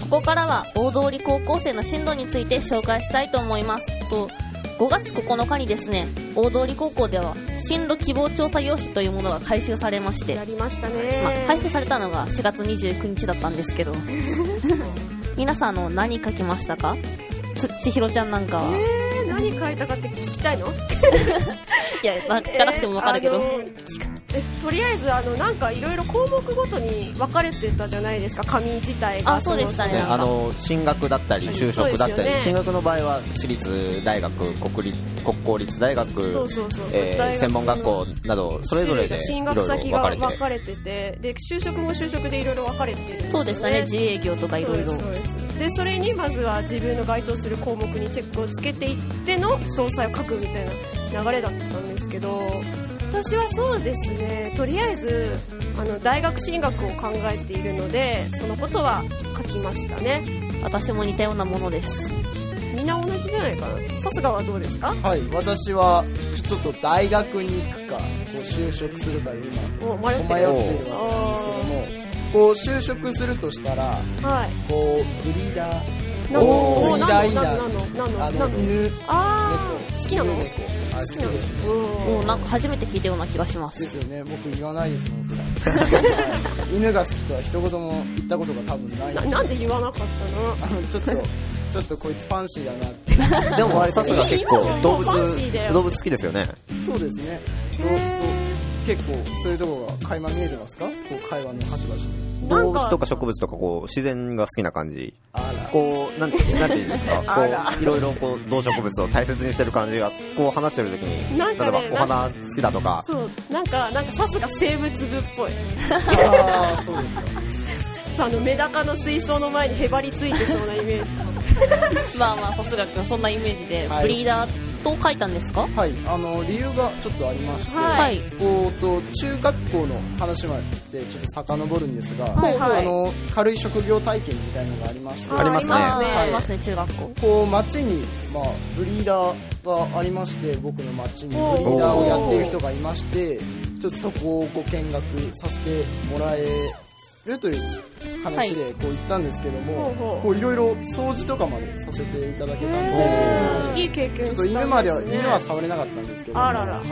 こからは大通高校生の進路について紹介したいと思いますと、5月9日にですね、大通高校では進路希望調査用紙というものが回収されまして、 やりましたね、 配布されたのが4月29日だったんですけど皆さん何書きましたか？千尋ちゃんなんかは、 何書いたかって聞きたいの？ いや、聞かなくても分かるけど、 とりあえずなんかいろいろ項目ごとに分かれてたじゃないですか、紙自体が。 そうでしたね。 進学だったり就職だったり、進学の場合は私立大学、国公立大学、専門学校などそれぞれでいろいろ分かれてて、で就職も就職でいろいろ分かれてるんですよね。 そうでしたね、自営業とかいろいろ。 でそれにまずは自分の該当する項目にチェックをつけていっての詳細を書くみたいな流れだったんですけど、私はそうですね、とりあえず大学進学を考えているのでそのことは書きましたね。 私も似たようなものです。 みんな同じじゃないかな。さすがはどうですか？ はい、私はちょっと大学に行くか就職するかで今迷っているわけなんですけども、就職するとしたら、ブリーダー、ブリーダーいいな、犬、 好きなの？ 好きですね。 なんか初めて聞いたような気がします。 ですよね。僕言わないですもん、普段。犬が好きとは一言も言ったことが多分ない。 なんで言わなかったの？ ちょっとこいつファンシーだなって。 でもさすが結構動物好きですよね。 そうですね。結構そういうところが垣間見えてますか？会話の端々に。 動物とか植物とか自然が好きな感じ。なんていうんですか、いろいろ動植物を大切にしてる感じが話してる時に、例えばお花好きだとか、 なんかさすが生物部っぽい。 そうですか。 メダカの水槽の前にへばりついてそうなイメージ。 まあさすがくんそんなイメージで、ブリーダーと書いたんですか？ はい、理由がちょっとありまして、中学校の話までちょっと遡るんですが、軽い職業体験みたいなのがありまして、 ありますね。 ありますね、中学校。 町にブリーダーがありまして、僕の町にブリーダーをやっている人がいまして、ちょっとそこを見学させてもらえるという話で行ったんですけども、いろいろ掃除とかまでさせていただけたので、 いい経験したんですね。 ちょっと犬は触れなかったんですけども、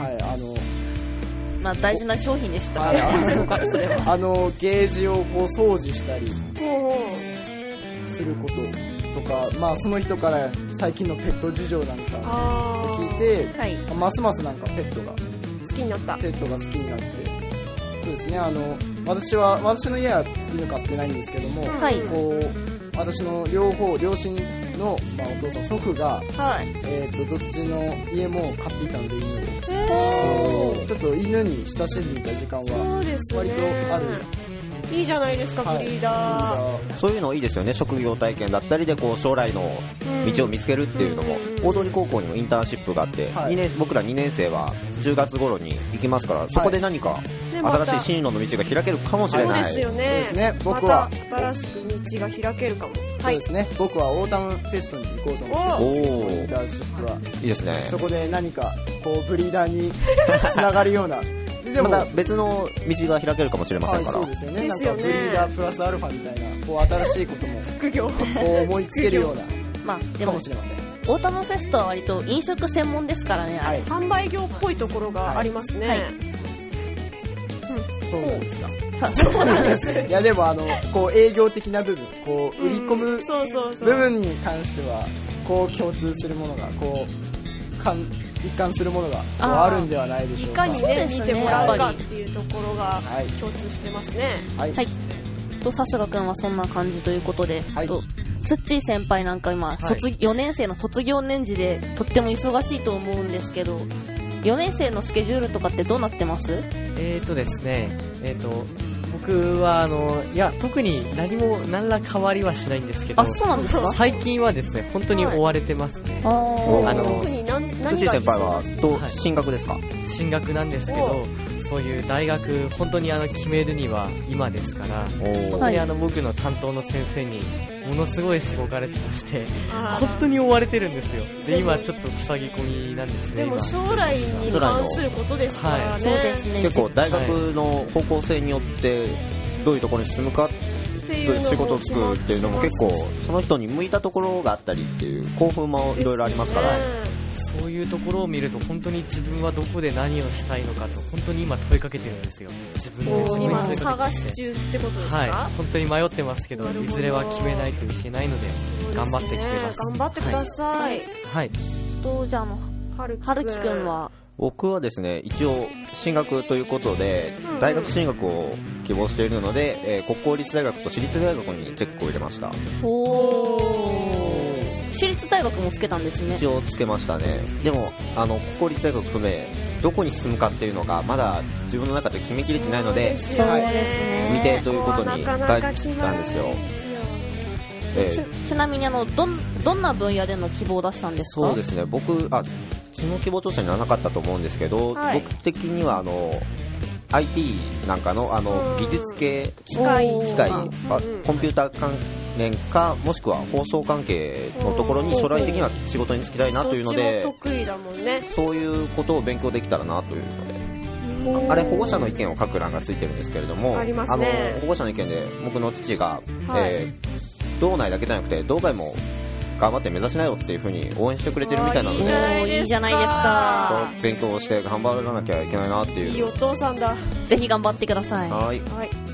大事な商品でしたからそこからすればゲージを掃除したりすることとか、その人から最近のペット事情なんかを聞いて、ますますなんかペットが好きになって、そうですね、私の家は犬飼ってないんですけども、私の両親の、お父さん、祖父が、どっちの家も飼っていたので、犬をちょっと犬に親しんでいた時間は割とある。 いいじゃないですか、ブリーダー。 そういうのいいですよね。職業体験だったりで将来の道を見つけるっていうのも、大通高校にもインターンシップがあって、僕ら2年生は10月頃に行きますから、そこで何か新しい進路の道が開けるかもしれない。 そうですよね。 そうですね。僕は新しく道が開けるかも。 そうですね。僕はオータムフェストに行こうと思ってます。リーダーシップはいいですね。 そこで何かブリーダーにつながるような。 でもまた別の道が開けるかもしれませんから。 そうですよね。なんかブリーダープラスアルファみたいな新しいことも副業思いつけるようなかもしれません。 オータムフェストは割と飲食専門ですからね。 販売業っぽいところがありますね。 そうなんですか。いやでも営業的な部分、売り込む部分に関しては共通するものが一貫するものがあるんではないでしょうか。 いかにね見てもらうかっていうところが共通してますね。 さすがくんはそんな感じということで、ツッチー先輩なんか今4年生の卒業年次でとっても忙しいと思うんですけど、4年生のスケジュールとかってどうなってます？ ですね、僕はいや特に何ら変わりはしないんですけど、 そうなんですか？ 最近はですね本当に追われてますね。 特に何が先輩は進学ですか？ 進学なんですけど、そういう大学本当に決めるには今ですから、本当に僕の担当の先生にものすごいしごかれてまして、本当に追われてるんですよ。で今ちょっと塞ぎ込みなんですね。 でも将来に関することですからね。 そうですね。 結構大学の方向性によってどういうところに進むかっく仕事つくっていうのも結構その人に向いたところがあったりっていう興奮もいろいろありますから、 そういうところを見ると本当に自分はどこで何をしたいのかと本当に今問いかけてるんですよ。自分で今探し中ってことですか？ はい、本当に迷ってますけど、いずれは決めないといけないので頑張ってきてます。 頑張ってください。 はい。 じゃあ春樹くんは？ 僕はですね、一応進学ということで、大学進学を希望しているので、国公立大学と私立大学にチェックを入れました。 私立大学もつけたんですね。 一応つけましたね。でも国公立大学不明、どこに進むかっていうのがまだ自分の中で決めきれてないので、 そうですね、 未定ということに書いてたんですよ。 ちなみにどんな分野での希望を出したんですか？ そうですね、僕その希望調査にはなかったと思うんですけど、僕的にはIT なんかの技術系機械コンピューター関連かもしくは放送関係のところに将来的には仕事に就きたいなというので、 どっちも得意だもんね。 そういうことを勉強できたらなというので、あれ保護者の意見を書く欄がついてるんですけれども、 ありますね。 保護者の意見で僕の父が、道内だけじゃなくて道外も頑張って目指しなよっていう風に応援してくれてるみたいなので、 いいじゃないですか。 勉強して頑張らなきゃいけないなっていう。 いいお父さんだ。 ぜひ頑張ってください。 はい。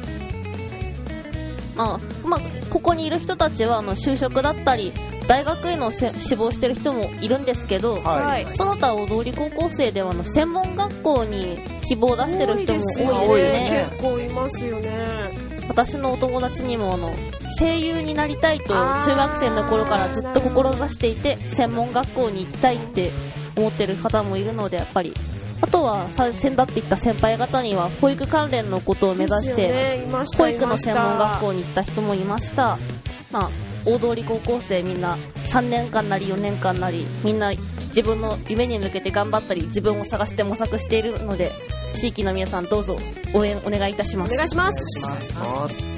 ここにいる人たちは就職だったり大学への志望してる人もいるんですけど、その他大通高校生では専門学校に希望を出してる人も多いですね。 結構いますよね。 私のお友達にも声優になりたいと中学生の頃からずっと志していて、専門学校に行きたいって思ってる方もいるので、やっぱりあとは先だって言った先輩方には保育関連のことを目指して、保育の専門学校に行った人もいました。大通高校生みんな3年間なり4年間なりみんな自分の夢に向けて頑張ったり自分を探して模索しているので、地域の皆さんどうぞ応援お願いいたします。 お願いします。